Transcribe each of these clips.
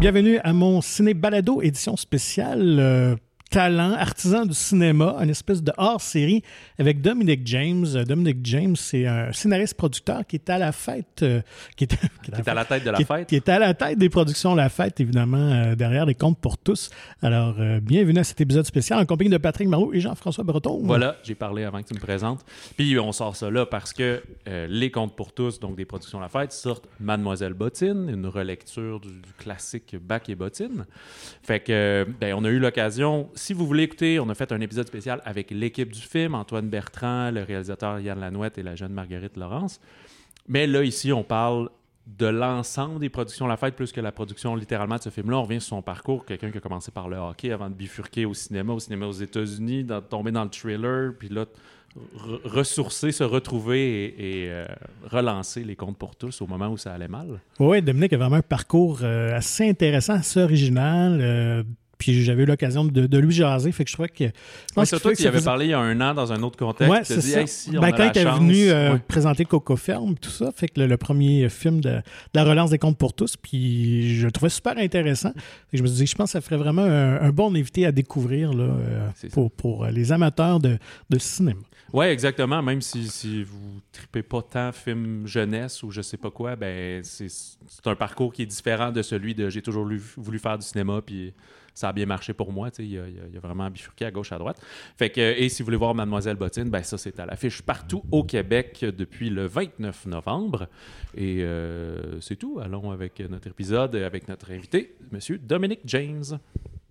bienvenue à mon Ciné Balado, édition spéciale talent, artisan du cinéma, une espèce de hors-série avec Dominic James. Dominic James, c'est un scénariste-producteur qui est à la fête... qui est à la tête de la fête. Qui est à la tête des productions La Fête, évidemment, derrière les comptes pour tous. Alors, bienvenue à cet épisode spécial en compagnie de Patrick Marleau et Jean-François Breton. Voilà, j'ai parlé avant que tu me présentes. Puis on sort ça là parce que les comptes pour tous, donc des productions La Fête, sortent Mademoiselle Bottine, une relecture du classique Bac et Bottine. Fait que, on a eu l'occasion... Si vous voulez écouter, on a fait un épisode spécial avec l'équipe du film, Antoine Bertrand, le réalisateur Yann Lanouette et la jeune Marguerite Laurence. Mais là, ici, on parle de l'ensemble des productions La Fête, plus que la production littéralement de ce film-là. On revient sur son parcours, quelqu'un qui a commencé par le hockey avant de bifurquer au cinéma aux États-Unis, tomber dans le thriller, puis là, ressourcer, se retrouver et relancer les comptes pour tous au moment où ça allait mal. Oui, Dominique a vraiment un parcours assez intéressant, assez original. Puis j'avais eu l'occasion de lui jaser, fait que je trouvais que... C'est toi qui avait parlé il y a un an dans un autre contexte. Ouais, c'est ça. Quand il est venu présenter Coco Ferme, tout ça, fait que le premier film de la relance des comptes pour tous, puis je le trouvais super intéressant. Je me suis dit, je pense que ça ferait vraiment un bon invité à découvrir là, pour les amateurs de cinéma. Oui, exactement. Même si vous ne tripez pas tant film jeunesse ou je sais pas quoi, c'est un parcours qui est différent de celui de j'ai toujours voulu faire du cinéma, puis ça a bien marché pour moi. Il a vraiment bifurqué à gauche, à droite. Fait que, et si vous voulez voir Mademoiselle Bottine, ça, c'est à l'affiche partout au Québec depuis le 29 novembre. Et c'est tout. Allons avec notre épisode, avec notre invité, M. Dominic James.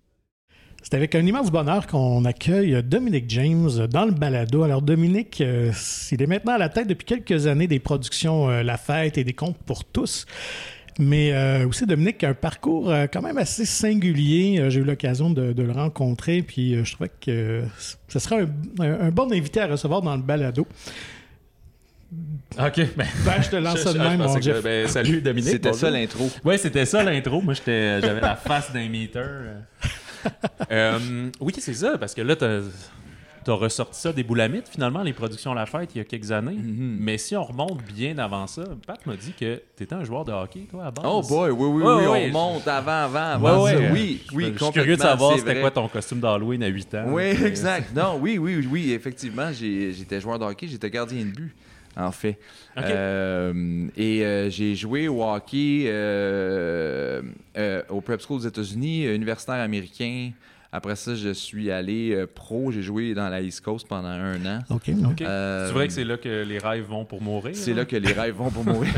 C'est avec un immense bonheur qu'on accueille Dominic James dans le balado. Alors Dominic, il est maintenant à la tête depuis quelques années des productions La Fête et des comptes pour tous. Mais aussi, Dominic a un parcours quand même assez singulier. J'ai eu l'occasion de le rencontrer, puis je trouvais que ce serait un bon invité à recevoir dans le balado. OK. Je te lance ça de même, mon Jeff. Salut, Dominic. C'était ça l'intro. Oui, c'était ça l'intro. Moi, j'avais la face d'un meter. Oui, c'est ça, parce que là, t'as ressorti ça des boulamites, finalement, les productions La Fête, il y a quelques années. Mm-hmm. Mais si on remonte bien avant ça, Pat m'a dit que t'étais un joueur de hockey, toi, à base. Oh boy, oui, on remonte avant ça. Oui, je suis curieux de savoir c'était quoi ton costume d'Halloween à 8 ans. Oui, exact. Non, oui, effectivement, j'étais joueur de hockey, j'étais gardien de but. En fait. Okay. J'ai joué au hockey au prep school aux États-Unis, universitaire américain. Après ça, je suis allé pro. J'ai joué dans la East Coast pendant 1 an. OK. C'est vrai que c'est là que les rêves vont pour mourir? C'est là que les rêves vont pour mourir.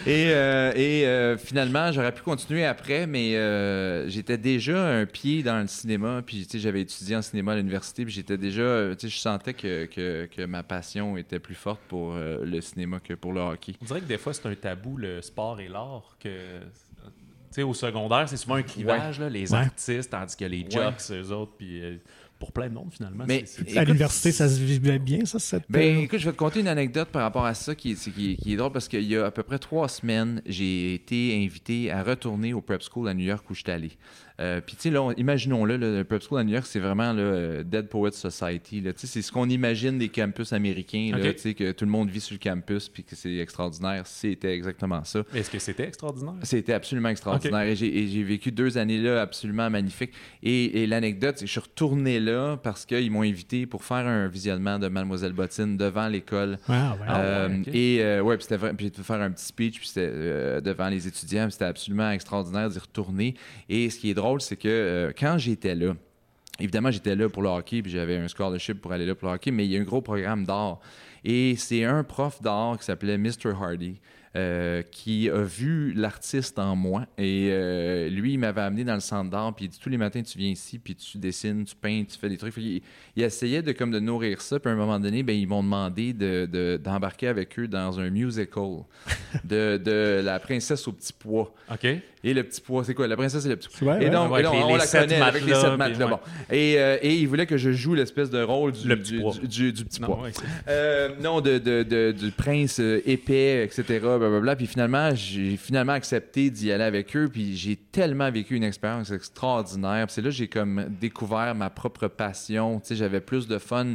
Et finalement, j'aurais pu continuer après, mais j'étais déjà un pied dans le cinéma. Puis, j'avais étudié en cinéma à l'université. Puis, j'étais déjà... je sentais que ma passion était plus forte pour le cinéma que pour le hockey. On dirait que des fois, c'est un tabou, le sport et l'art, que... au secondaire, c'est souvent un clivage, là, les artistes, tandis que les jocks, eux autres, puis pour plein de monde, finalement. Mais à l'université, ça se vivait bien, ça? Écoute, je vais te conter une anecdote par rapport à ça qui est drôle, parce qu'il y a à peu près 3 semaines, j'ai été invité à retourner au prep school à New York où j'étais allé. Puis, tu sais, là, imaginons-le, le prep school à New York, c'est vraiment le Dead Poets Society. Là, c'est ce qu'on imagine des campus américains, là, que tout le monde vit sur le campus puis que c'est extraordinaire. C'était exactement ça. Est-ce que c'était extraordinaire? C'était absolument extraordinaire. Et j'ai vécu 2 années là absolument magnifiques. Et l'anecdote, c'est que je suis retourné là parce qu'ils m'ont invité pour faire un visionnement de Mademoiselle Bottine devant l'école. Et puis c'était vrai. Puis j'ai faire un petit speech, puis c'était devant les étudiants. Puis c'était absolument extraordinaire d'y retourner. Et ce qui est drôle, c'est que quand j'étais là, évidemment, j'étais là pour le hockey, puis j'avais un scholarship pour aller là pour le hockey, mais il y a un gros programme d'art. Et c'est un prof d'art qui s'appelait Mr. Hardy, qui a vu l'artiste en moi. Et lui, il m'avait amené dans le centre d'art, puis il dit, tous les matins, tu viens ici, puis tu dessines, tu peins, tu fais des trucs. Il essayait de nourrir ça, puis à un moment donné, ils m'ont demandé d'embarquer avec eux dans un musical de La Princesse au Petit Pois. OK. Et le Petit Pois, c'est quoi? La Princesse et le Petit Pois. Ouais, et donc, on la connaît avec les 7 matelas. Ouais. Bon. Et il voulait que je joue l'espèce de rôle du Petit Pois. Non, du prince épais, etc. Blablabla. Puis finalement, j'ai accepté d'y aller avec eux. Puis j'ai tellement vécu une expérience extraordinaire. Puis c'est là que j'ai comme découvert ma propre passion. Tu sais, j'avais plus de fun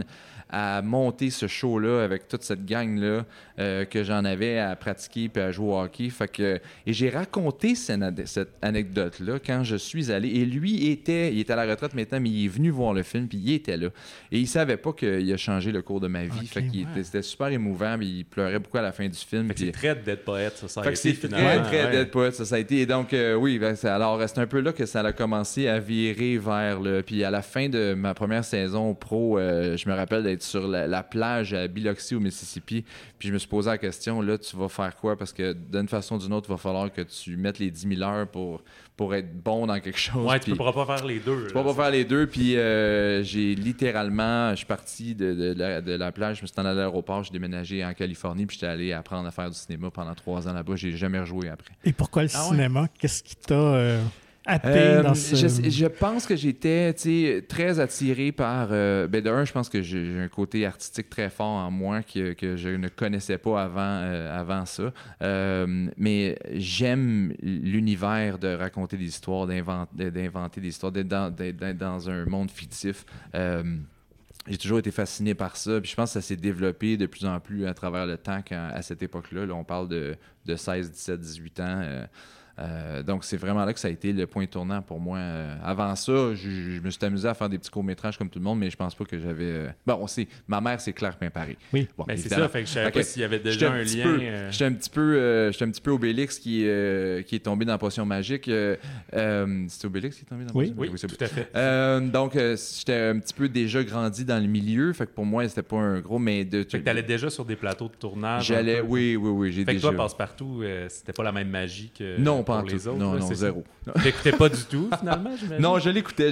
à monter ce show-là avec toute cette gang-là que j'en avais à pratiquer puis à jouer au hockey. Et j'ai raconté cette anecdote-là quand je suis allé. Et lui, il était à la retraite maintenant, mais il est venu voir le film puis il était là. Et il savait pas qu'il a changé le cours de ma vie. C'était super émouvant, puis il pleurait beaucoup à la fin du film. C'est très Dead Poet Society. C'est très Dead Poet Society. Et donc, oui, alors c'est un peu là que ça a commencé à virer vers le... Puis à la fin de ma première saison pro, je me rappelle d'être sur la plage à Biloxi, au Mississippi, puis je me suis posé la question, là, tu vas faire quoi? Parce que d'une façon ou d'une autre, il va falloir que tu mettes les 10 000 heures pour être bon dans quelque chose. Ouais, tu ne pourras pas faire les deux. Tu ne pourras pas faire les deux, puis j'ai littéralement... Je suis parti de la plage, je me suis allé à l'aéroport, j'ai déménagé en Californie, puis j'étais allé apprendre à faire du cinéma pendant 3 ans là-bas. J'ai jamais rejoué après. Et pourquoi le cinéma? Ouais? Qu'est-ce qui t'a happé dans ce... Je pense que j'étais très attiré par... de un, je pense que j'ai un côté artistique très fort en moi que je ne connaissais pas avant ça. Mais j'aime l'univers de raconter des histoires, d'inventer des histoires, d'être dans un monde fictif. J'ai toujours été fasciné par ça. Puis je pense que ça s'est développé de plus en plus à travers le temps à cette époque-là. Là, on parle de 16, 17, 18 ans. Donc, c'est vraiment là que ça a été le point tournant pour moi. Avant ça, je me suis amusé à faire des petits courts-métrages comme tout le monde, mais je pense pas que j'avais... ma mère, c'est Claire Pimparé. Oui, bon, c'est ça. Fait que je savais pas s'il y avait déjà un lien... J'étais un petit peu Obélix qui est tombé dans la potion magique. C'est Obélix qui est tombé dans la potion magique? Oui, tout à fait. Donc, j'étais un petit peu déjà grandi dans le milieu. Fait que pour moi, c'était pas un gros... Mais fait que t'allais déjà sur des plateaux de tournage? J'allais, oui. Fait que toi, Passe-Partout, c'était pas la même magie que... Non, pas pour les autres. Non, zéro. T'écoutais pas du tout, finalement, j'imagine? Non, je l'écoutais.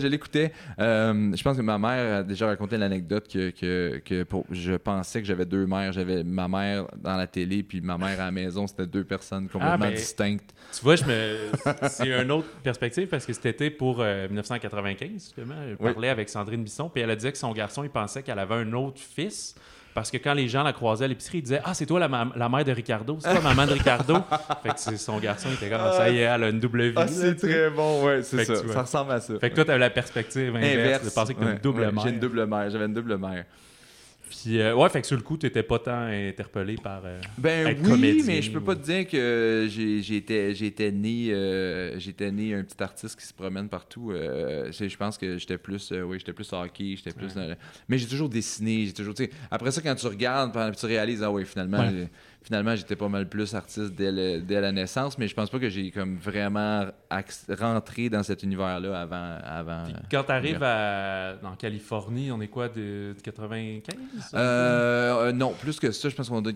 Je pense que ma mère a déjà raconté l'anecdote que je pensais que j'avais 2 mères. J'avais ma mère dans la télé, puis ma mère à la maison. C'était 2 personnes complètement distinctes. Tu vois, c'est une autre perspective, parce que c'était pour 1995, justement. Je parlais avec Sandrine Bisson, puis elle a dit que son garçon, il pensait qu'elle avait un autre fils. Parce que quand les gens la croisaient à l'épicerie, ils disaient « Ah, c'est toi la mère de Ricardo, c'est toi la maman de Ricardo. » Fait que son garçon était comme « Ça y est, elle a une double vie. » C'est très bon, ouais, c'est ça. Ça ressemble à ça. Fait que toi, tu avais la perspective inverse de penser que tu as une double mère. J'ai une double mère, j'avais une double mère. Puis, fait que sur le coup, tu n'étais pas tant interpellé par être oui, comédien, mais je peux pas te dire que j'étais né un petit artiste qui se promène partout. Je pense que j'étais plus hockey, j'étais plus mais j'ai toujours dessiné, après ça, quand tu regardes, tu réalises, finalement, j'étais pas mal plus artiste dès la naissance, mais je pense pas que j'ai comme vraiment rentré dans cet univers-là avant. Puis quand tu arrives en Californie, on est quoi, de 95? Non, plus que ça, je pense qu'on doit être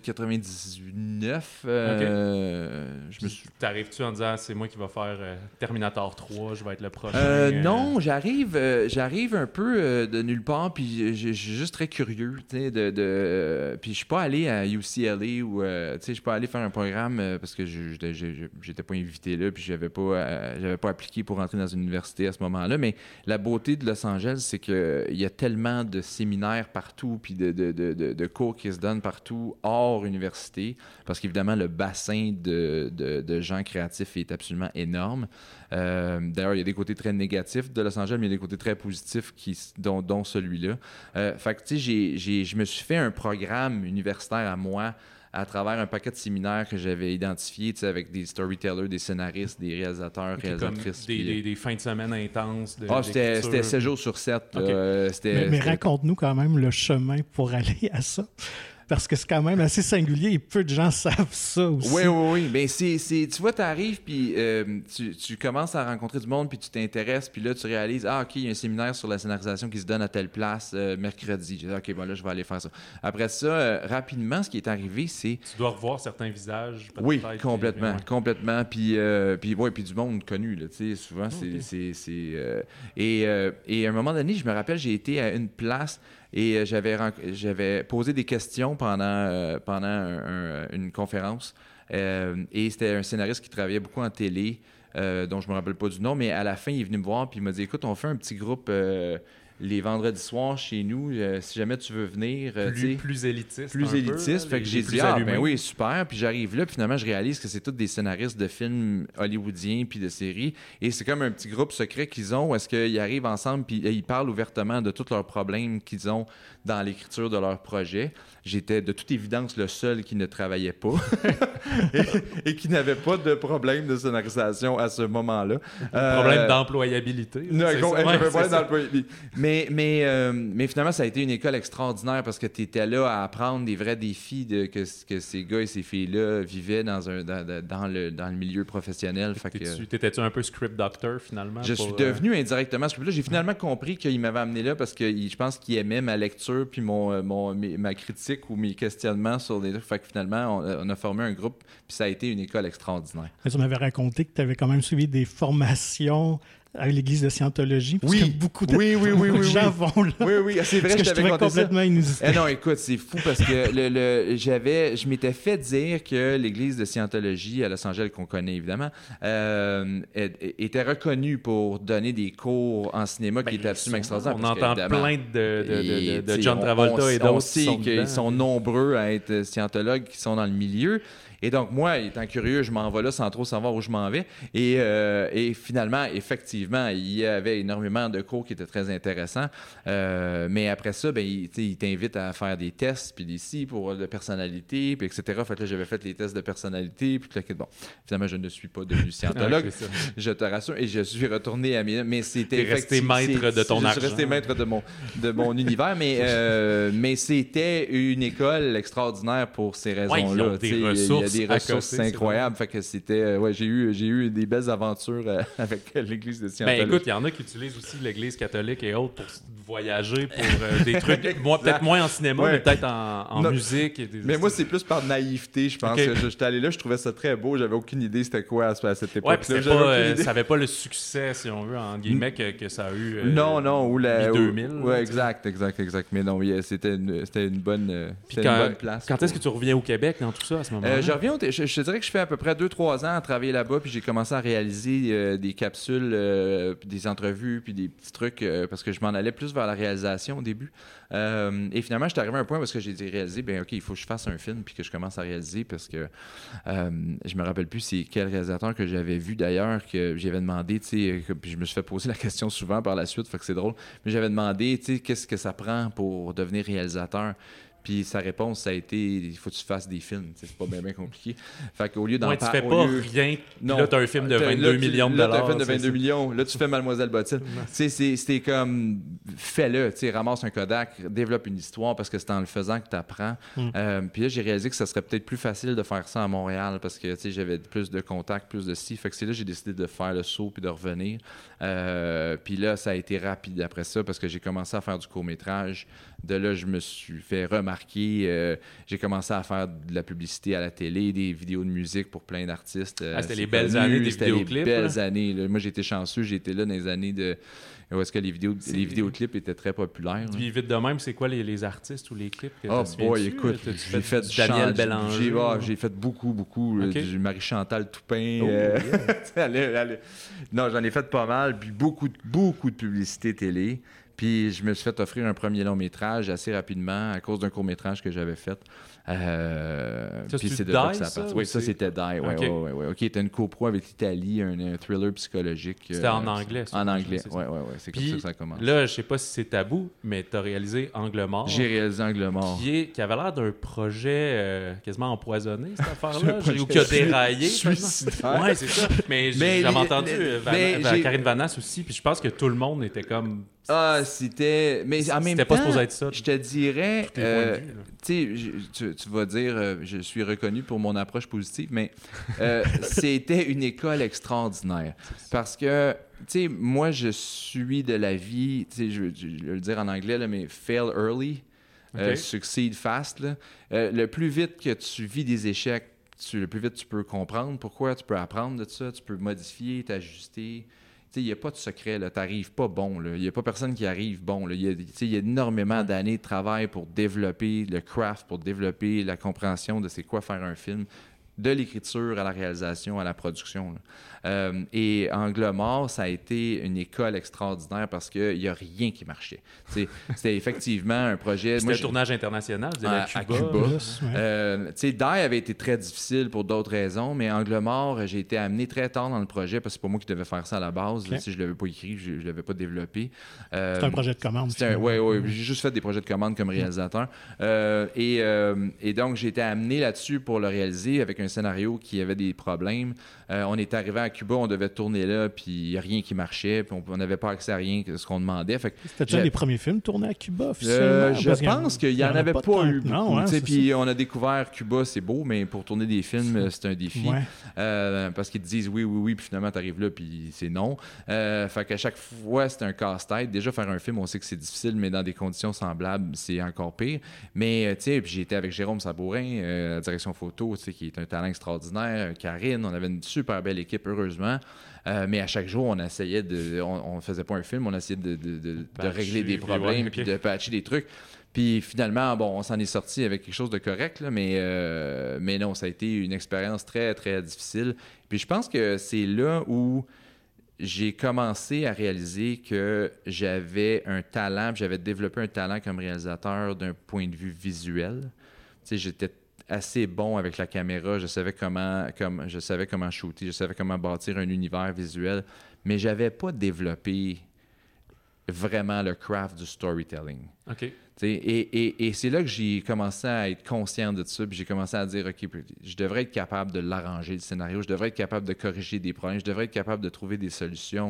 99. T'arrives-tu en disant c'est moi qui vais faire Terminator 3, je vais être le prochain? Non, j'arrive un peu de nulle part, puis je suis juste très curieux, puis je suis pas allé à UCLA ou je suis pas allé faire un programme parce que j'étais pas invité là, puis j'avais pas appliqué pour rentrer dans une université à ce moment-là, mais la beauté de Los Angeles, c'est qu'il y a tellement de séminaires partout, puis de cours qui se donnent partout hors université, parce qu'évidemment, le bassin de gens créatifs est absolument énorme. D'ailleurs, il y a des côtés très négatifs de Los Angeles, mais il y a des côtés très positifs dont celui-là. Fait que, tu sais, je me suis fait un programme universitaire à moi à travers un paquet de séminaires que j'avais identifiés, tu sais, avec des storytellers, des scénaristes, des réalisateurs, réalisatrices. Des fins de semaine intenses. C'était 7 jours sur 7. Okay. Mais raconte-nous quand même le chemin pour aller à ça. Parce que c'est quand même assez singulier et peu de gens savent ça aussi. Oui. Mais tu vois, tu arrives, puis tu commences à rencontrer du monde, puis tu t'intéresses, puis là, tu réalises, OK, il y a un séminaire sur la scénarisation qui se donne à telle place mercredi. J'ai dit, OK, là, je vais aller faire ça. Après ça, rapidement, ce qui est arrivé, c'est... Tu dois revoir certains visages, peut-être. Oui, complètement. Puis du monde connu, là, tu sais, souvent, et à un moment donné, je me rappelle, j'ai été à une place... Et j'avais posé des questions pendant une conférence. Et c'était un scénariste qui travaillait beaucoup en télé, dont je ne me rappelle pas du nom, mais à la fin, il est venu me voir et il m'a dit « Écoute, on fait un petit groupe les vendredis soirs chez nous, si jamais tu veux venir... plus élitiste. Plus élitiste. Fait que j'ai dit, ben oui, super. Puis j'arrive là, puis finalement, je réalise que c'est tous des scénaristes de films hollywoodiens puis de séries. Et c'est comme un petit groupe secret qu'ils ont, où est-ce qu'ils arrivent ensemble puis ils parlent ouvertement de tous leurs problèmes qu'ils ont dans l'écriture de leur projet. J'étais de toute évidence le seul qui ne travaillait pas et qui n'avait pas de problème de scénarisation à ce moment-là. Problème d'employabilité. Mais finalement, ça a été une école extraordinaire parce que tu étais là à apprendre des vrais défis que ces gars et ces filles-là vivaient dans le milieu professionnel. T'étais-tu un peu script doctor finalement? Je suis devenu indirectement script doctor. J'ai finalement compris qu'il m'avait amené là parce que je pense qu'il aimait ma lecture puis ma critique ou mes questionnements sur des trucs. Fait que finalement, on a formé un groupe, puis ça a été une école extraordinaire. Mais tu m'avais raconté que tu avais quand même suivi des formations à l'Église de Scientologie, parce que beaucoup de gens vont là. Oui, c'est vrai, que je trouvais complètement inusité. Non, écoute, c'est fou parce que je m'étais fait dire que l'Église de Scientologie à Los Angeles, qu'on connaît évidemment, était reconnue pour donner des cours en cinéma qui étaient absolument extraordinaires. On entend plein de John Travolta et d'autres. On sait qu'ils sont nombreux à être scientologues qui sont dans le milieu. Et donc, moi, étant curieux, je m'en vais là sans trop savoir où je m'en vais. Et finalement, effectivement, il y avait énormément de cours qui étaient très intéressants. Mais après ça, il t'invite à faire des tests, puis des pour de personnalité, puis etc. Fait que là, j'avais fait les tests de personnalité, puis bon, finalement, je ne suis pas devenu scientologue, je te rassure, et je suis retourné à mes... Mais c'était effectivement... T'es resté maître de ton argent. Je suis resté maître de mon univers, mais c'était une école extraordinaire pour ces raisons-là. Ouais, des ressources. Des ressources incroyables. Fait que c'était... j'ai eu des belles aventures avec l'Église de Scientologie. Écoute, il y en a qui utilisent aussi l'Église catholique et autres pour voyager pour des trucs, peut-être moins en cinéma, mais peut-être en musique. Mais moi, c'est plus par naïveté, je pense. J'étais allé là, je trouvais ça très beau. J'avais aucune idée c'était quoi à cette époque-là. Ça n'avait pas le succès, si on veut, en guillemets, que ça a eu ou la 2000. Oui, exact. Mais non, c'était une bonne place. Quand est-ce que tu reviens au Québec dans tout ça, à ce moment-là? Je te dirais que je fais à peu près 2-3 ans à travailler là-bas, puis j'ai commencé à réaliser des capsules, des entrevues, puis des petits trucs, parce que je m'en allais plus vers la réalisation au début. Et finalement, je suis arrivé à un point parce que j'ai réalisé, OK, il faut que je fasse un film, puis que je commence à réaliser, parce que je me rappelle plus c'est quel réalisateur que j'avais vu d'ailleurs, que j'avais demandé, puis je me suis fait poser la question souvent par la suite, fait que c'est drôle, mais j'avais demandé, qu'est-ce que ça prend pour devenir réalisateur? Puis sa réponse, ça a été, il faut que tu fasses des films. C'est pas bien compliqué. Fait qu'au lieu d'en tu fais pas rien. Non. Là, tu as un film de 22 millions de dollars. Là, tu as un film de 22 millions. Là, tu fais Mademoiselle Bottine. C'était comme, fais-le. Ramasse un Kodak, développe une histoire parce que c'est en le faisant que tu apprends. Puis là, j'ai réalisé que ça serait peut-être plus facile de faire ça à Montréal parce que j'avais plus de contacts, plus de ci. Fait que c'est là que j'ai décidé de faire le saut puis de revenir. Puis là, ça a été rapide après ça parce que j'ai commencé à faire du court-métrage. De là, je me suis fait remarquer. J'ai commencé à faire de la publicité à la télé, des vidéos de musique pour plein d'artistes. C'était les belles années des vidéoclips. C'était les belles années. Là. Moi, j'ai été chanceux. J'ai été là dans les années où est-ce que les vidéoclips étaient très populaires. Puis vite de même, c'est quoi les artistes ou les clips que écoute, j'ai fait Daniel Bélanger. J'ai fait beaucoup. Du Marie-Chantal Toupin. Non, j'en ai fait pas mal. Puis beaucoup de publicité télé. Puis je me suis fait offrir un premier long-métrage assez rapidement à cause d'un court-métrage que j'avais fait. Puis c'est de là que ça a parti. Oui, ça c'était Die. OK, c'était une copro avec l'Italie, un thriller psychologique. C'était en anglais. En anglais, oui. C'est comme ça que ça commence. Là, je sais pas si c'est tabou, mais tu as réalisé Angle mort. J'ai réalisé Angle mort. Qui avait l'air d'un projet quasiment empoisonné, cette affaire-là. Ou qui a déraillé. Suicidaire. Oui, c'est ça. Mais j'avais entendu Karine Vanasse aussi, puis je pense que tout le monde était comme... c'était... Mais en même temps, pas supposé être ça. Je te dirais... tu vas dire, je suis reconnu pour mon approche positive, mais c'était une école extraordinaire. Parce que, moi, je suis de la vie, je vais le dire en anglais, là, mais fail early, succeed fast. Là. Le plus vite que tu vis des échecs, le plus vite tu peux comprendre pourquoi, tu peux apprendre de ça, tu peux modifier, t'ajuster. Il n'y a pas de secret, tu n'arrives pas bon. Il n'y a pas personne qui arrive bon. Il y a énormément d'années de travail pour développer le craft, pour développer la compréhension de c'est quoi faire un film. de l'écriture à la réalisation, à la production. Et Angle mort, ça a été une école extraordinaire parce qu'il n'y a rien qui marchait. C'était effectivement un projet... C'était un tournage international, vous à Cuba. Die avait été très difficile pour d'autres raisons, mais Angle mort, j'ai été amené très tard dans le projet parce que c'est pas moi qui devais faire ça à la base. Okay. Si je ne l'avais pas écrit, je ne l'avais pas développé. C'est un projet de commande. Oui, j'ai juste fait des projets de commande comme réalisateur. Et donc, j'ai été amené là-dessus pour le réaliser avec un scénario qui avait des problèmes. On est arrivé à Cuba, on devait tourner là, puis il n'y a rien qui marchait, puis on n'avait pas accès à rien que ce qu'on demandait. C'était un des premiers films tournés à Cuba, officiellement? Je pense qu'il n'y en avait pas eu beaucoup. Puis on a découvert Cuba, c'est beau, mais pour tourner des films, c'est un défi. Parce qu'ils te disent oui, puis finalement, tu arrives là, puis c'est non. Fait qu'à chaque fois, c'est un casse-tête. Déjà, faire un film, on sait que c'est difficile, mais dans des conditions semblables, c'est encore pire. Mais, tu sais, puis j'ai été avec Jérôme Sabourin, la direction photo, qui est un talent extraordinaire. Karine, on avait une super belle équipe, heureusement. Mais à chaque jour, on essayait on faisait pas un film, on essayait de régler des problèmes, puis de patcher des trucs. Puis finalement, on s'en est sorti avec quelque chose de correct, là, mais non, ça a été une expérience très, très difficile. Puis je pense que c'est là où j'ai commencé à réaliser que j'avais un talent, puis j'avais développé un talent comme réalisateur d'un point de vue visuel. Tu sais, j'étais assez bon avec la caméra, je savais comment shooter, je savais comment bâtir un univers visuel, mais j'avais pas développé vraiment le craft du storytelling. OK. Et c'est là que j'ai commencé à être conscient de ça, puis j'ai commencé à dire, OK, je devrais être capable de l'arranger, le scénario, je devrais être capable de corriger des problèmes, je devrais être capable de trouver des solutions.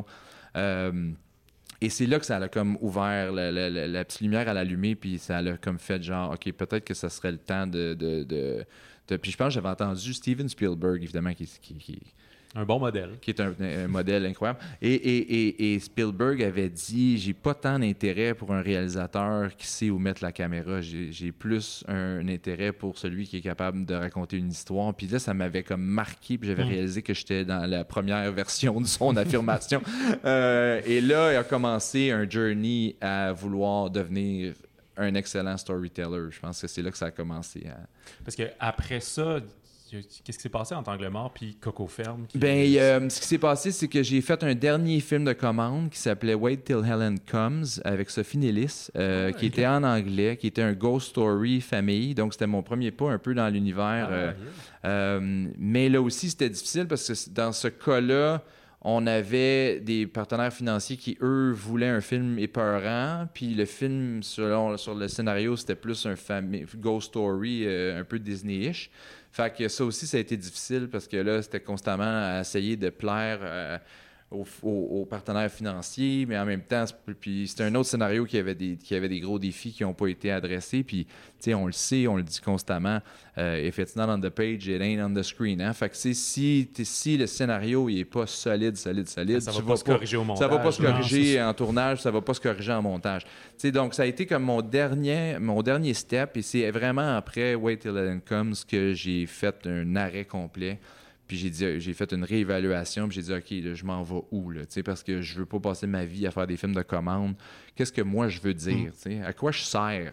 Et c'est là que ça a comme ouvert la petite lumière à l'allumer, puis ça a comme fait genre, OK, peut-être que ça serait le temps de... Puis je pense que j'avais entendu Steven Spielberg, évidemment, qui un bon modèle. Qui est un modèle incroyable. Et Spielberg avait dit, j'ai pas tant d'intérêt pour un réalisateur qui sait où mettre la caméra. J'ai plus un intérêt pour celui qui est capable de raconter une histoire. Puis là, ça m'avait comme marqué, puis j'avais réalisé que j'étais dans la première version de son affirmation. Et là, il a commencé un journey à vouloir devenir un excellent storyteller. Je pense que c'est là que ça a commencé. Parce qu'après ça... Qu'est-ce qui s'est passé entre Angle mort puis Coco Ferme? Ce qui s'est passé, c'est que j'ai fait un dernier film de commande qui s'appelait Wait Till Helen Comes avec Sophie Nellis, qui était en anglais, qui était un ghost story famille. Donc, c'était mon premier pas un peu dans l'univers. Mais là aussi, c'était difficile parce que dans ce cas-là, on avait des partenaires financiers qui, eux, voulaient un film épeurant. Puis le film, sur le scénario, c'était plus un ghost story un peu Disney-ish. Fait que ça aussi, ça a été difficile parce que là, c'était constamment à essayer de plaire aux partenaires financiers, mais en même temps, puis c'était un autre scénario qui avait des gros défis qui n'ont pas été adressés. Puis, tu sais, on le sait, on le dit constamment, if it's not on the page, it ain't on the screen. Hein? Fait que si le scénario il est pas solide, ça va pas se corriger au montage. Ça va pas se corriger en tournage, ça va pas se corriger en montage. T'sais, donc, ça a été comme mon dernier step, et c'est vraiment après Wait Till It Comes que j'ai fait un arrêt complet. Puis j'ai fait une réévaluation, puis j'ai dit, OK, là, je m'en vais où, là, parce que je veux pas passer ma vie à faire des films de commande. Qu'est-ce que moi, je veux dire? À quoi je sers?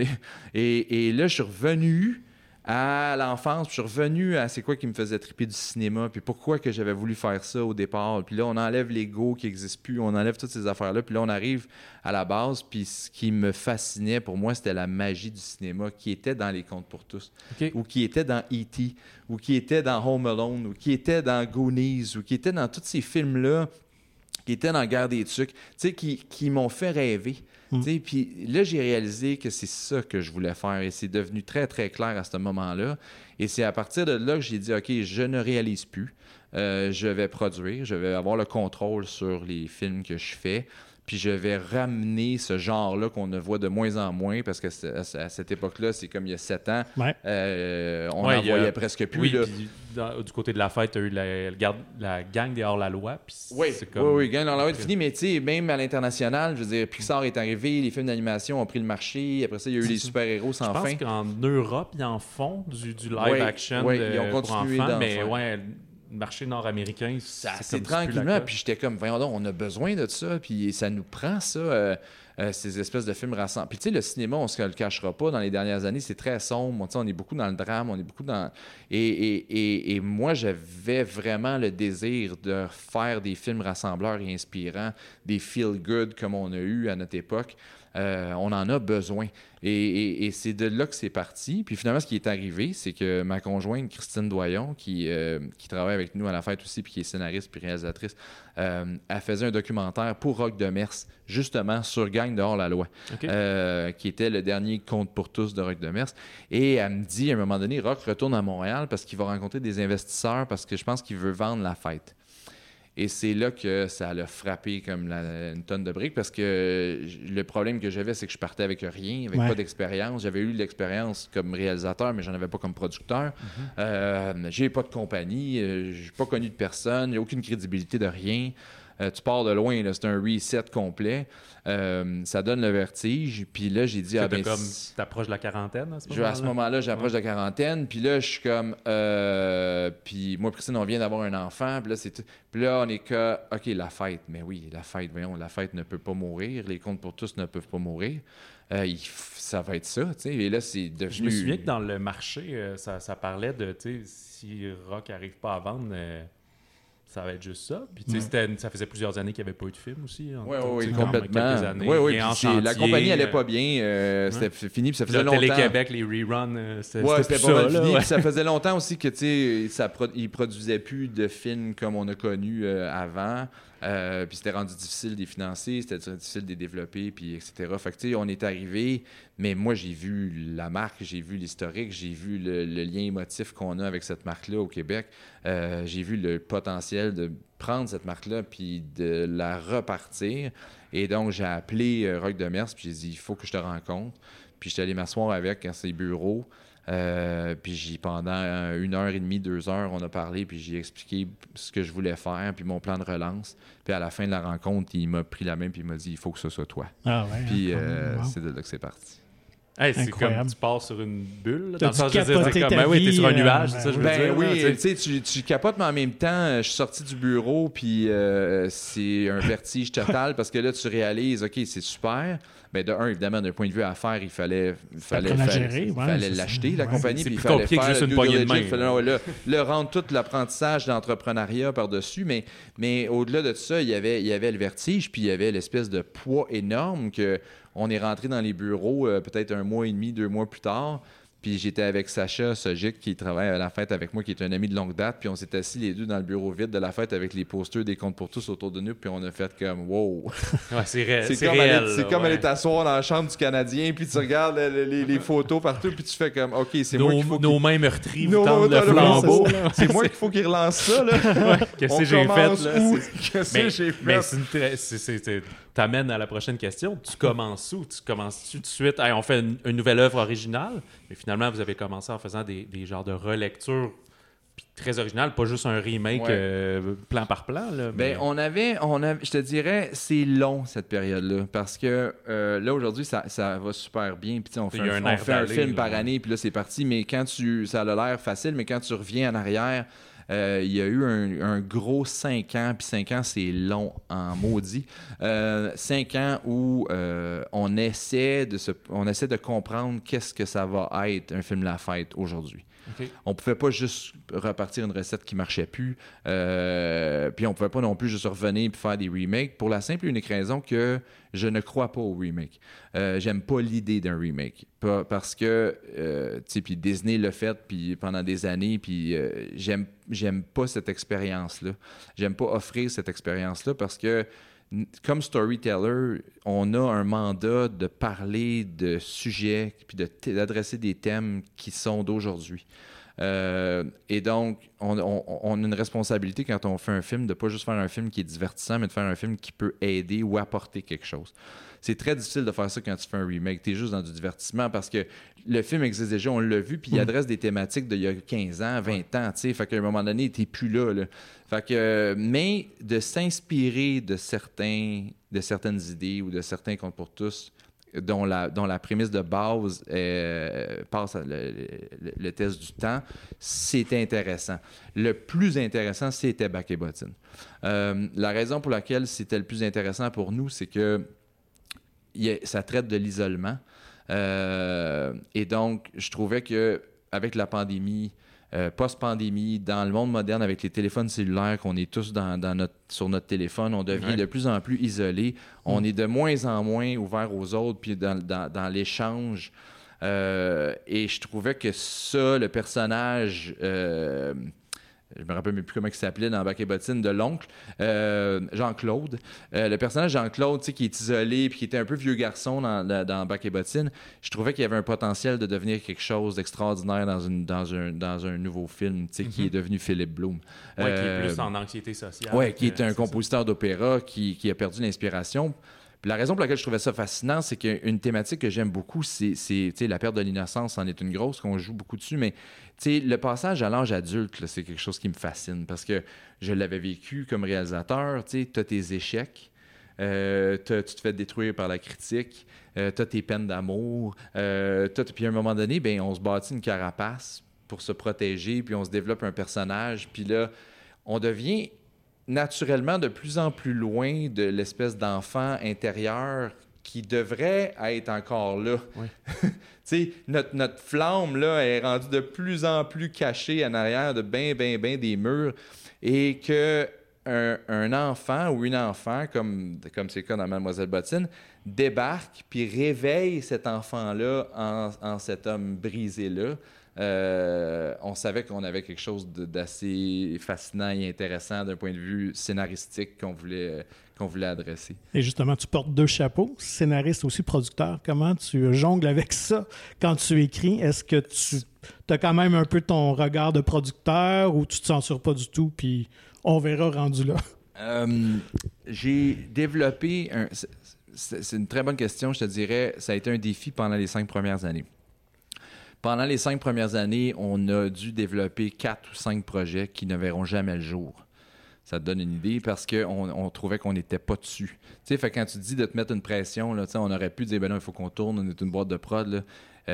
Et là, je suis revenu à l'enfance, puis je suis revenu à c'est quoi qui me faisait triper du cinéma, puis pourquoi que j'avais voulu faire ça au départ. Puis là, on enlève l'ego qui n'existe plus, on enlève toutes ces affaires-là, puis là, on arrive à la base, puis ce qui me fascinait pour moi, c'était la magie du cinéma qui était dans Les Contes pour tous, ou qui était dans E.T., ou qui était dans Home Alone, ou qui était dans Goonies, ou qui était dans tous ces films-là, qui étaient dans Guerre des Tucs, qui m'ont fait rêver. Puis là, j'ai réalisé que c'est ça que je voulais faire et c'est devenu très, très clair à ce moment-là. Et c'est à partir de là que j'ai dit, OK, je ne réalise plus. Je vais produire, je vais avoir le contrôle sur les films que je fais. Puis je vais ramener ce genre-là qu'on ne voit de moins en moins parce que à cette époque-là, c'est comme il y a 7 ans, on n'en voyait presque plus. Oui, puis du côté de la fête, tu as eu la gang des hors-la-loi. Oui, gang des hors-la-loi est fini, mais tu sais, même à l'international, je veux dire, Pixar est arrivé, les films d'animation ont pris le marché, après ça, il y a eu les super-héros sans fin. Je pense qu'en Europe, ils en font du live-action ils ont continué pour enfants, mais le marché nord-américain, c'est tranquillement. Puis j'étais comme, voyons donc, on a besoin de ça, puis ça nous prend ça. ces espèces de films rassemblants. Puis tu sais, le cinéma, on ne se le cachera pas, dans les dernières années, c'est très sombre. On est beaucoup dans le drame, on est beaucoup dans... Et moi, j'avais vraiment le désir de faire des films rassembleurs et inspirants, des feel-good comme on a eu à notre époque. On en a besoin. Et c'est de là que c'est parti. Puis finalement, ce qui est arrivé, c'est que ma conjointe, Christine Doyon, qui travaille avec nous à la fête aussi, puis qui est scénariste puis réalisatrice, elle faisait un documentaire pour Roch Demers, justement sur Gang dehors la loi, qui était le dernier conte pour tous de Roch Demers. Et elle me dit, à un moment donné, Roch retourne à Montréal parce qu'il va rencontrer des investisseurs, parce que je pense qu'il veut vendre la fête. Et c'est là que ça l'a frappé comme une tonne de briques, parce que le problème que j'avais, c'est que je partais avec rien, avec pas d'expérience. J'avais eu l'expérience comme réalisateur, mais j'en avais pas comme producteur. J'ai pas de compagnie, j'ai pas connu de personne, j'ai aucune crédibilité de rien. Tu pars de loin, là, c'est un reset complet. Ça donne le vertige. Puis là, j'ai dit... T'approches de la quarantaine à ce moment-là? À ce moment-là, j'approche de la quarantaine. Puis là, je suis comme... Puis moi, Christine, on vient d'avoir un enfant. Puis là, puis là, on est que... OK, la fête. Mais oui, la fête, voyons, la fête ne peut pas mourir. Les contes pour tous ne peuvent pas mourir. Ça va être ça, tu sais. Et là, c'est devenu... Je me souviens que dans le marché, ça parlait de, tu sais, si Roch n'arrive pas à vendre... ça va être juste ça. Puis, tu sais, ça faisait plusieurs années qu'il n'y avait pas eu de film aussi. Oui, complètement. Oui, la compagnie n'allait pas bien. C'était fini, puis ça faisait longtemps. Télé-Québec, les reruns, c'était pas mal fini. Puis ça faisait longtemps aussi que, tu sais, ils ne produisaient plus de films comme on a connu avant. Puis c'était rendu difficile de les financer, c'était difficile de les développer, puis etc. Fait que, tu sais, on est arrivé, mais moi, j'ai vu la marque, j'ai vu l'historique, j'ai vu le lien émotif qu'on a avec cette marque-là au Québec. J'ai vu le potentiel de prendre cette marque-là puis de la repartir. Et donc, j'ai appelé Roch Demers, puis j'ai dit, il faut que je te rencontre. Puis j'étais allé m'asseoir avec dans ses bureaux. Puis pendant 1h30, 2 heures, on a parlé, puis j'ai expliqué ce que je voulais faire, puis mon plan de relance. Puis à la fin de la rencontre, il m'a pris la main, puis il m'a dit, il faut que ce soit toi. Puis c'est de là que c'est parti. Hey, c'est incroyable. Comme tu pars sur une bulle. Dans le sens, je veux dire, c'est comme, oui, t'es sur un nuage, c'est ça, je veux dire. Oui, tu sais, tu capotes, mais en même temps, je suis sorti du bureau, puis c'est un vertige total, parce que là, tu réalises, OK, c'est super. Mais de un, évidemment, d'un point de vue affaires, il fallait l'acheter, la compagnie, puis il fallait faire le due diligence, il fallait rendre tout l'apprentissage d'entrepreneuriat par-dessus. Mais au-delà de ça, il y avait le vertige, puis il y avait l'espèce de poids énorme que on est rentré dans les bureaux peut-être 1 mois et demi, 2 mois plus tard. Puis j'étais avec Sacha Sojic qui travaille à la fête avec moi, qui est un ami de longue date. Puis on s'est assis les deux dans le bureau vide de la fête avec les posters des Contes pour tous autour de nous. Puis on a fait comme wow. Ouais, c'est réel. C'est comme aller t'asseoir dans la chambre du Canadien. Puis tu regardes les photos partout. Puis tu fais comme OK, c'est moi qu'il faut. Nos mains meurtries, vous tendent le flambeau. C'est moi qu'il faut qu'il relance ça. Là. Qu'est-ce que j'ai fait? Qu'est-ce que j'ai fait? Mais t'amènes à la prochaine question. Tu commences où? Tu commences-tu tout de suite? Hey, on fait une nouvelle œuvre originale. Mais finalement, vous avez commencé en faisant des genres de relectures très originales, pas juste un remake plan par plan. Là, mais... Ben, on avait, je te dirais, c'est long cette période-là. Parce que là, aujourd'hui, ça va super bien. Puis on fait un film par année, puis là, c'est parti. Mais ça a l'air facile, mais quand tu reviens en arrière, il y a eu un gros 5 ans, puis 5 ans, c'est long en maudit. 5 ans où on essaie de comprendre qu'est-ce que ça va être un film La Fête aujourd'hui. Okay. On pouvait pas juste repartir une recette qui marchait plus, puis on pouvait pas non plus juste revenir et faire des remakes, pour la simple et unique raison que je ne crois pas au remake. J'aime pas l'idée d'un remake, parce que tu sais, puis Disney l'a fait puis pendant des années, puis j'aime pas cette expérience-là. J'aime pas offrir cette expérience-là parce que comme storyteller, on a un mandat de parler de sujets puis d'adresser des thèmes qui sont d'aujourd'hui. Et donc, on a une responsabilité quand on fait un film de pas juste faire un film qui est divertissant, mais de faire un film qui peut aider ou apporter quelque chose. C'est très difficile de faire ça quand tu fais un remake. Tu es juste dans du divertissement parce que le film existe déjà, on l'a vu, puis il adresse des thématiques d'il y a 15 ans, 20 ans, tu sais. Fait qu'à un moment donné, tu n'es plus là. Fait que, mais de s'inspirer de certaines idées ou de certains contes pour tous, dont la prémisse de base passe le test du temps, c'était intéressant. Le plus intéressant, c'était Bac et Bottine. La raison pour laquelle c'était le plus intéressant pour nous, c'est que ça traite de l'isolement. Et donc, je trouvais qu'avec la pandémie, post-pandémie, dans le monde moderne, avec les téléphones cellulaires, qu'on est tous sur notre téléphone, on devient de plus en plus isolé. On est de moins en moins ouvert aux autres, puis dans l'échange. Et je trouvais que ça, le personnage... je me rappelle même plus comment il s'appelait dans Bac et Bottine, de l'oncle, Jean-Claude. Le personnage Jean-Claude, qui est isolé puis qui était un peu vieux garçon dans Bac et Bottine, je trouvais qu'il y avait un potentiel de devenir quelque chose d'extraordinaire dans un nouveau film, qui est devenu Philippe Bloom. Qui est plus en anxiété sociale. Oui, qui est un compositeur d'opéra qui a perdu l'inspiration. Puis la raison pour laquelle je trouvais ça fascinant, c'est qu'une thématique que j'aime beaucoup, c'est la perte de l'innocence en est une grosse, qu'on joue beaucoup dessus, mais le passage à l'âge adulte, là, c'est quelque chose qui me fascine parce que je l'avais vécu comme réalisateur. Tu as tes échecs, tu te fais détruire par la critique, tu as tes peines d'amour, puis à un moment donné, on se bâtit une carapace pour se protéger, puis on se développe un personnage, puis là, on devient naturellement de plus en plus loin de l'espèce d'enfant intérieur qui devrait être encore là. Oui. notre flamme là, est rendue de plus en plus cachée en arrière de bien des murs, et que un enfant ou une enfant, comme c'est le cas dans Mademoiselle Bottine, débarque puis réveille cet enfant-là en cet homme brisé-là. On savait qu'on avait quelque chose d'assez fascinant et intéressant d'un point de vue scénaristique qu'on voulait adresser. Et justement, tu portes 2 chapeaux, scénariste aussi producteur. Comment tu jongles avec ça quand tu écris? Est-ce que tu as quand même un peu ton regard de producteur ou tu te censures pas du tout, puis on verra rendu là? J'ai développé c'est une très bonne question, je te dirais. Ça a été un défi pendant les 5 premières années. Pendant les 5 premières années, on a dû développer 4 ou 5 projets qui ne verront jamais le jour. Ça te donne une idée parce qu'on trouvait qu'on n'était pas dessus. Tu sais, quand tu dis de te mettre une pression, là, on aurait pu dire, non, il faut qu'on tourne, on est une boîte de prod, là.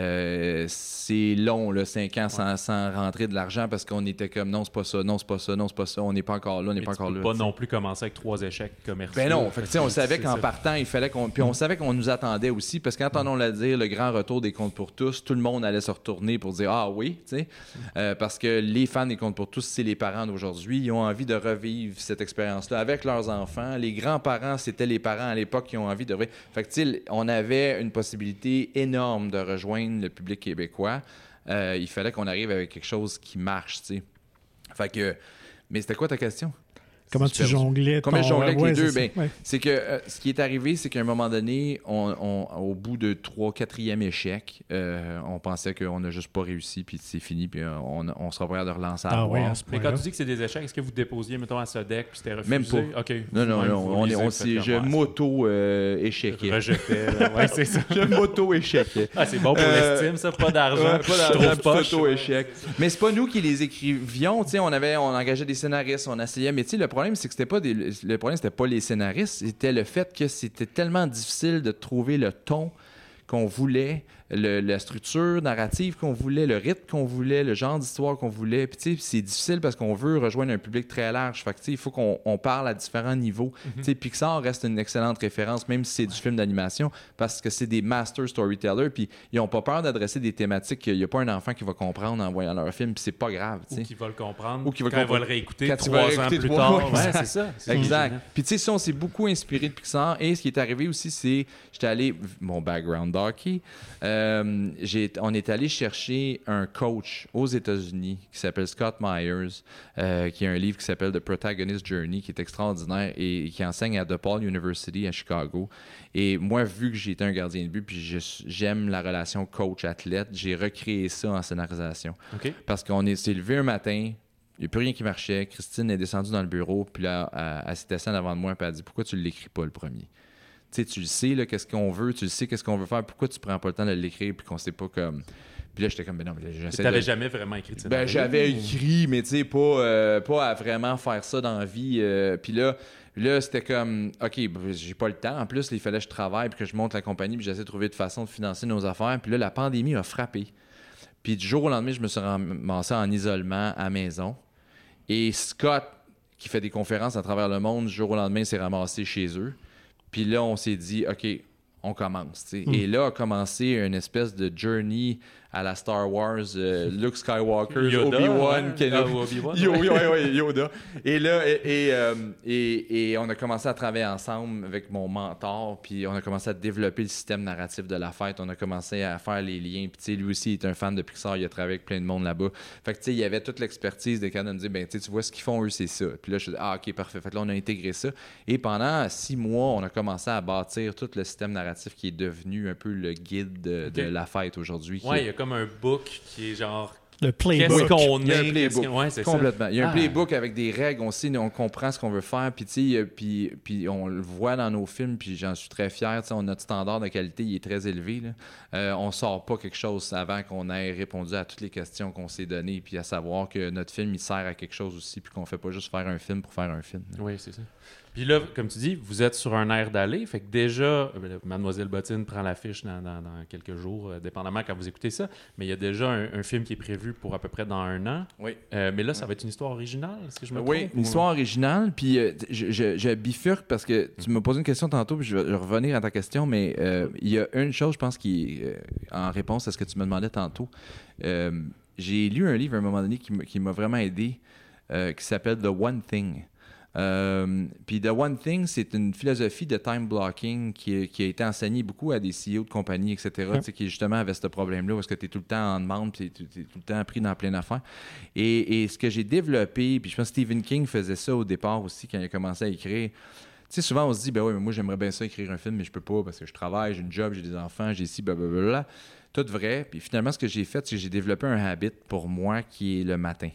C'est long, là, 5 ans sans rentrer de l'argent parce qu'on était comme non, c'est pas ça, on n'est pas encore là, on n'est pas encore là. Pas non plus commencer avec 3 échecs commerciaux. Ben non, on savait qu'en partant, il fallait qu'on. Puis on savait qu'on nous attendait aussi, parce que quand on l'a dit, le grand retour des Contes pour tous, tout le monde allait se retourner pour dire ah oui, tu sais. Parce que les fans des Contes pour tous, c'est les parents d'aujourd'hui. Ils ont envie de revivre cette expérience-là avec leurs enfants. Les grands-parents, c'était les parents à l'époque qui ont envie de revivre. Fait que, tu sais, on avait une possibilité énorme de rejoindre le public québécois. Il fallait qu'on arrive avec quelque chose qui marche, tu sais. Fait que... Mais c'était quoi ta question? Comment tu jonglais? Comment je jonglais avec les deux? C'est que ce qui est arrivé, c'est qu'à un moment donné, au bout de 4e échec, on pensait qu'on n'a juste pas réussi, puis c'est fini, puis on sera prêt à relancer à voir. Mais quand tu dis que c'est des échecs, est-ce que vous déposiez, mettons, à Sodec, puis c'était refusé? Même pas. OK. Non, je m'auto-échequais. Rejetais. Ouais, c'est ça. Je m'auto-échequais. Ah, c'est bon pour l'estime, ça. Pas d'argent. Auto-échec. Mais c'est pas nous qui les écrivions. On engageait des scénaristes, on essayait, mais tu sais, le problème, c'est que le problème, c'était pas les scénaristes, c'était le fait que c'était tellement difficile de trouver le ton qu'on voulait, la structure narrative qu'on voulait, le rythme qu'on voulait, le genre d'histoire qu'on voulait. Puis tu sais, c'est difficile parce qu'on veut rejoindre un public très large. Fait que tu sais, il faut qu'on parle à différents niveaux. Tu sais, Pixar reste une excellente référence, même si c'est du film d'animation, parce que c'est des master storytellers. Puis ils ont pas peur d'adresser des thématiques qu'il n'y a pas un enfant qui va comprendre en voyant leur film. Puis c'est pas grave. Tu sais. Ou qui va le comprendre. Ou qui va quand il va le réécouter 3 ans plus tard. Ouais, c'est ça. Exact. Puis tu sais, ça, on s'est beaucoup inspiré de Pixar. Et ce qui est arrivé aussi, c'est j'étais allé, mon background hockey, on est allé chercher un coach aux États-Unis qui s'appelle Scott Myers, qui a un livre qui s'appelle The Protagonist Journey, qui est extraordinaire et qui enseigne à DePaul University à Chicago. Et moi, vu que j'étais un gardien de but puis j'aime la relation coach-athlète, j'ai recréé ça en scénarisation. Okay. Parce qu'on s'est levé un matin, il n'y a plus rien qui marchait. Christine est descendue dans le bureau, puis là, elle s'était assise devant moi, puis elle a dit « Pourquoi tu ne l'écris pas le premier? » Tu le sais, là, qu'est-ce qu'on veut, tu le sais, qu'est-ce qu'on veut faire, pourquoi tu prends pas le temps de l'écrire, puis qu'on sait pas comme... Puis là, j'étais comme, ben non, j'essaie de... T'avais jamais vraiment écrit ça? Ben, j'avais écrit, mais tu sais, pas à vraiment faire ça dans la vie. Puis là, c'était comme, OK, j'ai pas le temps. En plus, il fallait que je travaille, puis que je monte la compagnie, puis j'essaie de trouver de façon de financer nos affaires. Puis là, la pandémie a frappé. Puis du jour au lendemain, je me suis ramassé en isolement à la maison. Et Scott, qui fait des conférences à travers le monde, du jour au lendemain, s'est ramassé chez eux. Puis là, on s'est dit, OK, on commence. Et là a commencé une espèce de journey à la Star Wars, Luke Skywalker, Yoda, Obi-Wan, Obi-Wan. Yoda. Et là, et on a commencé à travailler ensemble avec mon mentor, puis on a commencé à développer le système narratif de la fête. On a commencé à faire les liens. Puis lui aussi, il est un fan de Pixar, il a travaillé avec plein de monde là-bas. Fait que il y avait toute l'expertise des Canon de dire, ben tu vois ce qu'ils font, eux, c'est ça. Puis là, je dis, ok, parfait. Fait que là, on a intégré ça. Et pendant 6 mois, on a commencé à bâtir tout le système narratif qui est devenu un peu le guide de la fête aujourd'hui. Ouais, il y a comme un book qui est genre... Le playbook. Qu'est-ce qu'on Il y a un est? playbook. Ouais, c'est complètement. Ça. Il y a un playbook avec des règles, on comprend ce qu'on veut faire, puis on le voit dans nos films, puis j'en suis très fier. Notre standard de qualité il est très élevé. Là. On sort pas quelque chose avant qu'on ait répondu à toutes les questions qu'on s'est données, puis à savoir que notre film il sert à quelque chose aussi, puis qu'on fait pas juste faire un film pour faire un film. Là. Oui, c'est ça. Puis là, comme tu dis, vous êtes sur un air d'aller, fait que déjà, Mademoiselle Bottine prend l'affiche dans quelques jours, dépendamment quand vous écoutez ça, mais il y a déjà un film qui est prévu pour à peu près dans 1 an. Oui. Mais là, ça va être une histoire originale, si je me trompe? Oui, une histoire originale, puis je bifurque parce que tu m'as posé une question tantôt, puis je vais revenir à ta question, mais il y a une chose, je pense, qui en réponse à ce que tu me demandais tantôt. J'ai lu un livre à un moment donné qui m'a vraiment aidé, qui s'appelle The One Thing. Puis The One Thing, c'est une philosophie de time blocking qui a été enseignée beaucoup à des CEO de compagnies, etc., qui justement avaient ce problème-là, où est-ce que tu es tout le temps en demande, puis tu es tout le temps pris dans plein d'affaires. Et ce que j'ai développé, puis je pense que Stephen King faisait ça au départ aussi, quand il a commencé à écrire. Tu sais, souvent on se dit, ben oui, mais moi j'aimerais bien ça écrire un film, mais je peux pas parce que je travaille, j'ai une job, j'ai des enfants, j'ai ci, blablabla. Tout vrai. Puis finalement, ce que j'ai fait, c'est que j'ai développé un habit pour moi qui est le matin.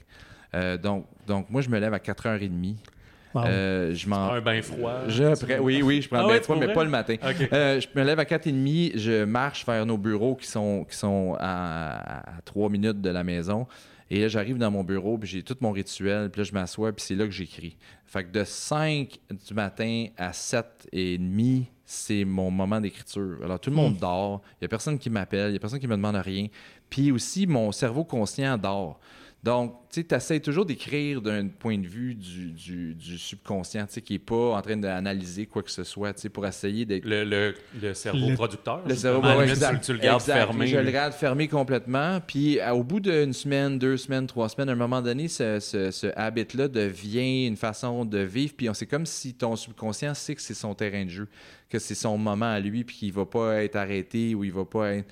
Donc moi, je me lève à 4h30. Wow. Je prends un bain froid. Oui, je prends un bain froid, mais pas le matin. Okay. Je me lève à 4h30, je marche vers nos bureaux qui sont à 3 minutes de la maison. Et là, j'arrive dans mon bureau, puis j'ai tout mon rituel, puis là, je m'assois, puis c'est là que j'écris. Fait que de 5 du matin à 7h30, c'est mon moment d'écriture. Alors, tout le monde dort, il n'y a personne qui m'appelle, il n'y a personne qui me demande rien. Puis aussi, mon cerveau conscient dort. Donc, tu essaies toujours d'écrire d'un point de vue du subconscient, qui n'est pas en train d'analyser quoi que ce soit, pour essayer d'être... Le cerveau producteur. Le cerveau, exact. Tu le gardes fermé. Je le garde fermé complètement. Puis, au bout d'une semaine, 2 semaines, 3 semaines, à un moment donné, ce habit-là devient une façon de vivre. Puis, c'est comme si ton subconscient sait que c'est son terrain de jeu, que c'est son moment à lui, puis qu'il ne va pas être arrêté ou il ne va pas être...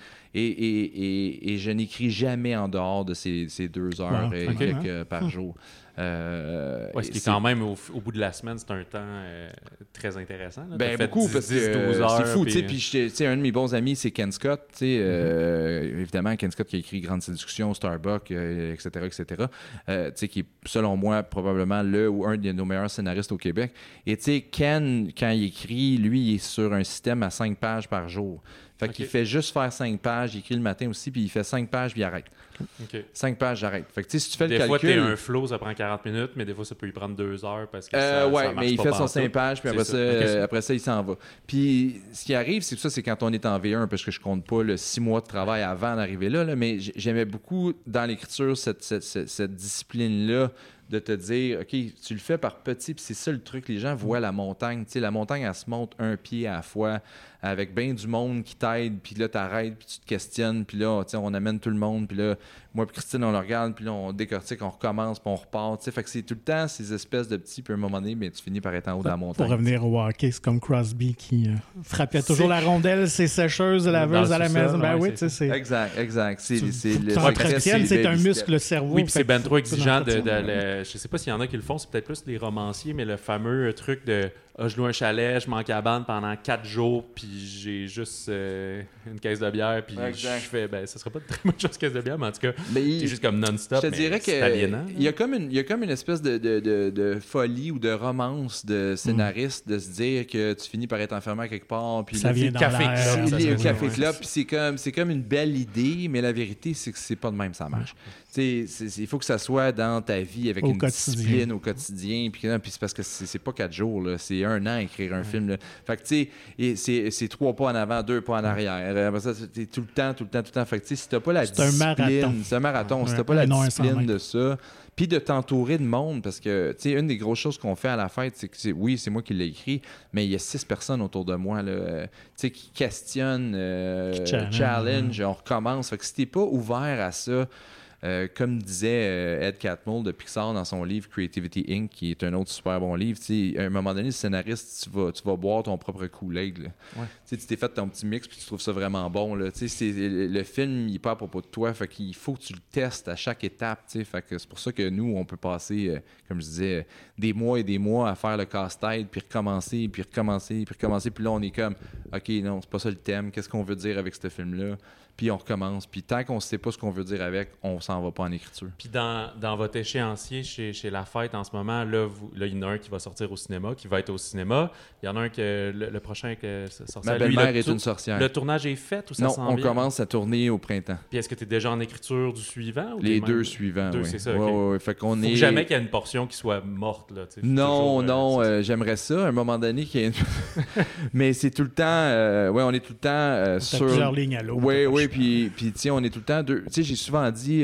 Et je n'écris jamais en dehors de ces 2 heures par jour. Ce qui est quand même, au bout de la semaine, c'est un temps très intéressant. Là. Ben beaucoup, parce que 12 heures, c'est fou. Puis un de mes bons amis, c'est Ken Scott. Évidemment, Ken Scott qui a écrit Grande Séduction, Starbuck, etc., qui est, selon moi, probablement un de nos meilleurs scénaristes au Québec. Et Ken, quand il écrit, lui, il est sur un système à 5 pages par jour. Fait qu'il fait juste faire 5 pages, il écrit le matin aussi, puis il fait 5 pages, puis il arrête. 5 pages, j'arrête. Fait que si tu fais le calcul... Des fois, t'es un flow, ça prend 40 minutes, mais des fois, ça peut lui prendre 2 heures parce que ça marche mais il pas fait son 5 pages, puis après ça, il s'en va. Puis ce qui arrive, c'est quand on est en V1, parce que je compte pas le 6 mois de travail avant d'arriver là, mais j'aimais beaucoup dans l'écriture cette discipline-là, de te dire, OK, tu le fais par petit, puis c'est ça le truc, les gens voient la montagne. Tu sais, la montagne, elle se monte un pied à la fois, avec bien du monde qui t'aide, puis là, t'arrêtes, puis tu te questionnes, puis là, on amène tout le monde, puis là, moi et Christine, on le regarde, puis là, on décortique, on recommence, puis on repart. Fait que c'est tout le temps ces espèces de petits, puis à un moment donné, mais tu finis par être en haut de la montagne. Pour revenir au hockey, c'est comme Crosby qui frappait toujours la rondelle, ses sécheuses, laveuses à la maison. Ben oui, tu sais, c'est... Exact. C'est un muscle, le cerveau. Oui, puis c'est ben trop exigeant je sais pas s'il y en a qui le font, c'est peut-être plus les romanciers, mais le fameux truc de je loue un chalet, je m'en cabane pendant 4 jours, puis j'ai juste une caisse de bière, puis je fais, ça serait pas de très bonne chose caisse de bière, mais en tout cas, c'est juste comme non-stop. Je te dirais qu'il y a comme une espèce de folie ou de romance de scénariste de se dire que tu finis par être enfermé à quelque part, puis ça vient dans l'air. Café club, puis c'est comme une belle idée, mais la vérité, c'est que c'est pas de même ça marche. Il faut que ça soit dans ta vie avec une discipline au quotidien, puis c'est parce que c'est pas 4 jours, là, c'est 1 an écrire un film. Là. Fait que tu sais, c'est 3 pas en avant, 2 pas en arrière. Après ça, c'est tout le temps. Fait que si t'as pas la discipline, c'est un marathon. Si t'as pas la discipline de ça, Puis de t'entourer de monde, parce que, tu sais, une des grosses choses qu'on fait à la fête, c'est que, oui, c'est moi qui l'ai écrit, mais il y a 6 personnes autour de moi, là, tu sais, qui questionnent, challenge, on recommence. Fait que si t'es pas ouvert à ça, comme disait Ed Catmull de Pixar dans son livre Creativity Inc., qui est un autre super bon livre, à un moment donné, le scénariste, tu vas boire ton propre Kool-Aid. Tu t'es fait ton petit mix puis tu trouves ça vraiment bon. Là. Le film, il n'est pas à propos de toi. Fait qu'il faut que tu le testes à chaque étape. Fait que c'est pour ça que nous, on peut passer, comme je disais, des mois et des mois à faire le casse-tête, puis recommencer, puis recommencer, puis recommencer. Puis là, on est comme, OK, non, c'est pas ça le thème. Qu'est-ce qu'on veut dire avec ce film-là? Puis on recommence. Puis tant qu'on ne sait pas ce qu'on veut dire avec, on s'en va pas en écriture. Puis dans votre échéancier chez La Fête en ce moment, là, il y en a un qui va sortir au cinéma, qui va être au cinéma. Il y en a un que le prochain qui sortira. Ma belle-mère est une sorcière. Le tournage est fait ou ça s'en vient? Non, on commence à tourner au printemps. Puis est-ce que tu es déjà en écriture du suivant? Ou les deux suivants, oui. C'est ça, okay. Fait qu'on Faut jamais qu'il y ait une portion qui soit morte. Là, non, j'aimerais ça. À un moment donné, qu'il y ait mais c'est tout le temps... on est tout le temps sur... plusieurs lignes à l'autre. Oui, puis tu sais, on est tout le temps deux. Tu sais, j'ai souvent dit,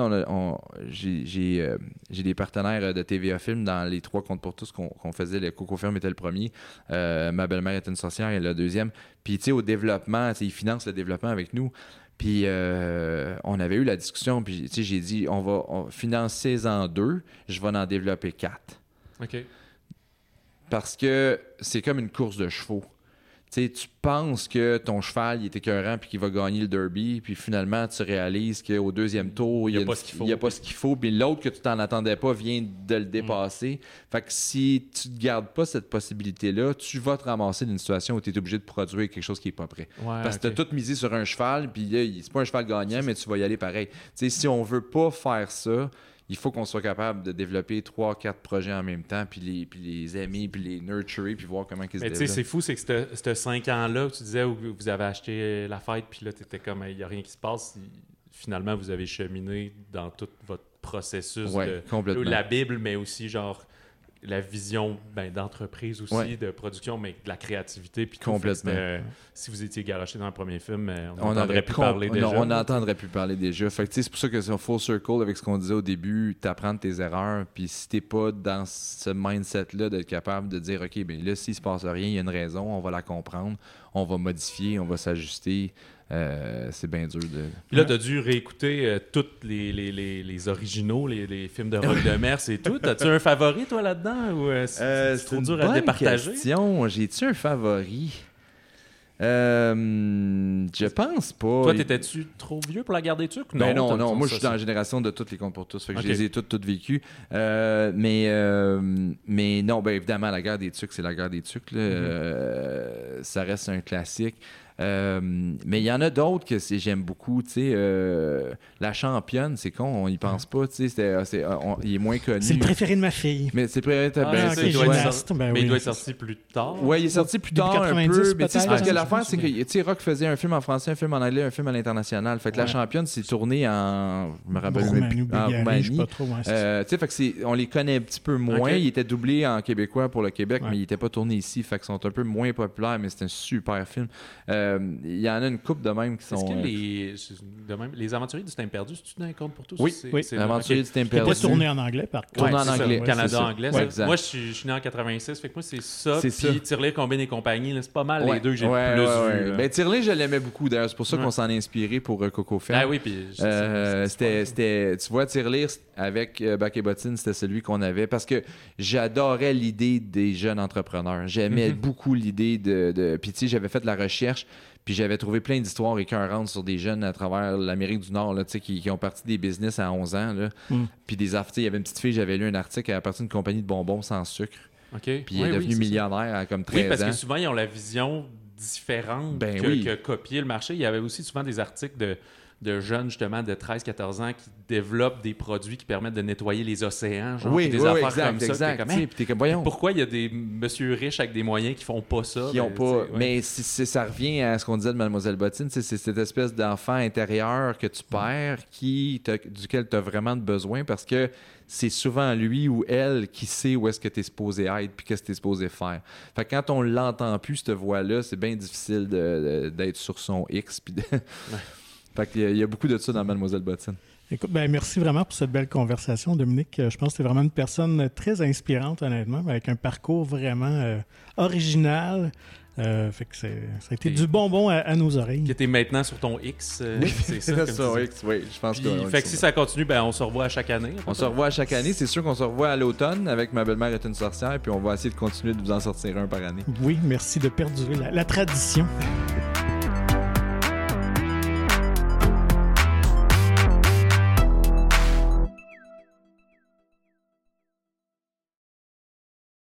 j'ai des partenaires de TVA Film dans les 3 Comptes pour tous qu'on faisait. Le Coco Film était le premier. Ma belle-mère était une sorcière et le deuxième. Puis tu sais, au développement, ils financent le développement avec nous. Puis on avait eu la discussion, puis tu sais, j'ai dit, on va financer en 2, je vais en développer 4. OK. Parce que c'est comme une course de chevaux. Tu penses que ton cheval il est écœurant puis qu'il va gagner le derby, puis finalement tu réalises qu'au deuxième tour, il n'y a pas ce qu'il faut, puis l'autre que tu t'en attendais pas vient de le dépasser. Fait que si tu ne gardes pas cette possibilité-là, tu vas te ramasser dans une situation où tu es obligé de produire quelque chose qui n'est pas prêt. Parce que tu as tout misé sur un cheval, puis là, c'est pas un cheval gagnant, mais tu vas y aller pareil. Si on veut pas faire ça, il faut qu'on soit capable de développer 3-4 projets en même temps, puis les aimer, puis les nurturer, puis voir comment ils se développent. Mais tu sais, c'est fou, c'est que ce 5 ans-là, tu disais, où vous avez acheté La Fête, puis là, tu étais comme, il n'y a rien qui se passe. Finalement, vous avez cheminé dans tout votre processus complètement. La Bible, mais aussi, genre, la vision d'entreprise aussi, de production, mais de la créativité. Puis complètement. Si vous étiez garoché dans le premier film, on n'entendrait plus parler déjà. Non, on n'entendrait plus parler déjà. Fait que c'est pour ça que c'est un full circle avec ce qu'on disait au début, t'apprends de tes erreurs, puis si t'es pas dans ce mindset-là d'être capable de dire, OK, bien là, s'il se passe rien, il y a une raison, on va la comprendre, on va modifier, on va s'ajuster. C'est bien dur de... Puis là, tu as dû réécouter tous les originaux, les films de Rock Demers et tout. As-tu un favori, toi, là-dedans? Ou c'est trop dur à départager? Question. J'ai-tu un favori? Je pense pas. Toi, t'étais-tu trop vieux pour la guerre des Tucs? Non. Moi, je suis dans la génération de tous les Comptes pour tous. Fait que je les ai toutes vécues. Mais non, évidemment, la guerre des Tucs, c'est la guerre des Tucs. Ça reste un classique. Mais il y en a d'autres que j'aime beaucoup. La Championne, c'est con, on y pense pas. Il est moins connu. C'est le préféré de ma fille. Mais c'est préféré il doit être sorti plus tard. Oui, il est sorti plus tard un peu. Mais c'est parce que l'affaire, c'est que Rock faisait un film en français, un film en anglais, un film à l'international. Fait que La Championne, c'est tourné en... Je me rappelle en Roumanie. Fait que on les connaît un petit peu moins. Okay. Il était doublé en québécois pour le Québec, mais il n'était pas tourné ici. Fait qu'ils sont un peu moins populaires, mais c'est un super film. Il y en a une couple de même qui sont... Est-ce que les Aventuriers du Temps perdu, c'est-tu dans les Comptes pour tous? Oui, Aventuriers du Temps perdu. C'était tourné en anglais, par contre. Tourné en anglais. Canada anglais. Moi, je suis né en 86, fait que moi, c'est ça. Puis Tirelire, Combine et compagnie, c'est pas mal les deux que j'ai le plus vu. Tirelire, je l'aimais beaucoup, d'ailleurs. C'est pour ça qu'on s'en a inspiré pour Coco Film. Ah oui, puis... tu vois, Tirelire, avec Bac et Bottine, c'était celui qu'on avait, parce que j'adorais l'idée des jeunes entrepreneurs. J'aimais beaucoup l'idée de... Puis tu sais, j'avais fait de la recherche, puis j'avais trouvé plein d'histoires écœurantes sur des jeunes à travers l'Amérique du Nord là, qui ont parti des business à 11 ans. Puis il y avait une petite fille, j'avais lu un article, elle a parti d'une compagnie de bonbons sans sucre. Okay. Puis elle est devenue millionnaire à comme 13 ans. Oui, parce que souvent, ils ont la vision différente que copier le marché. Il y avait aussi souvent des articles de jeunes, justement, de 13-14 ans qui développent des produits qui permettent de nettoyer les océans, des affaires comme ça. Pourquoi il y a des monsieur riches avec des moyens qui font pas ça? Qui ont pas... Mais ça revient à ce qu'on disait de Mademoiselle Bottine, c'est cette espèce d'enfant intérieur que tu perds, duquel tu as vraiment besoin, parce que c'est souvent lui ou elle qui sait où est-ce que tu es supposé être puis qu'est-ce que tu es supposé faire. Fait que quand on l'entend plus, cette voix-là, c'est bien difficile d'être sur son X. Fait qu'il y a beaucoup de ça dans Mademoiselle Bottine. Écoute, merci vraiment pour cette belle conversation, Dominique. Je pense que tu es vraiment une personne très inspirante, honnêtement, avec un parcours vraiment original. Fait que ça a été du bonbon à nos oreilles. Que tu es maintenant sur ton X. Oui, c'est ça. Sur X, oui. Je pense que. Fait que si ça continue, on se revoit à chaque année. On se revoit à chaque année. C'est sûr qu'on se revoit à l'automne avec Ma belle-mère est une sorcière, puis on va essayer de continuer de vous en sortir un par année. Oui, merci de perdurer la tradition.